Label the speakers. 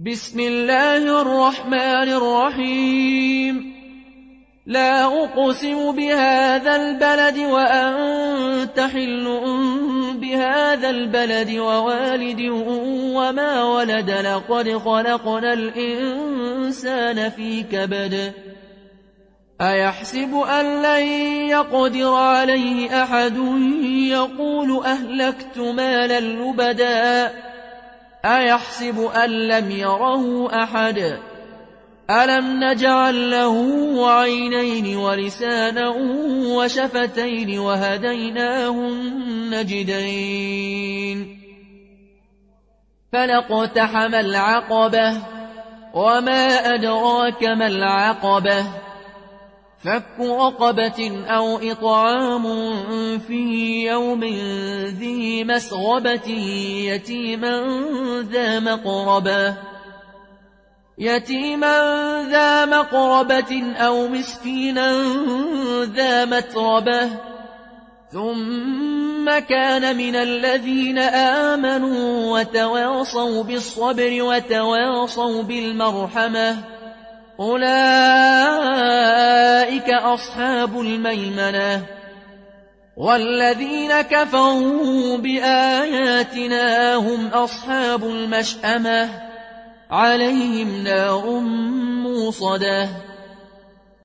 Speaker 1: بسم الله الرحمن الرحيم. لا أقسم بهذا البلد وأنت حل بهذا البلد ووالد وما ولد لقد خلقنا الإنسان في كبد أيحسب أن لن يقدر عليه أحد يقول أهلكت مالا لبدا أيحسب أن لم يره أحد ألم نجعل له عينين ولسانا وشفتين وهديناه النجدين فلاقتحم العقبة وما أدراك ما العقبة فك رقبة أو إطعام في يوم ذي مسغبة يتيما ذا مقربة أو مسكينا ذا متربة ثم كان من الذين آمنوا وتواصوا بالصبر وتواصوا بالمرحمة أولئك أصحاب الميمنة والذين كفروا بآياتنا هم أصحاب المشأمة عليهم نار موصدة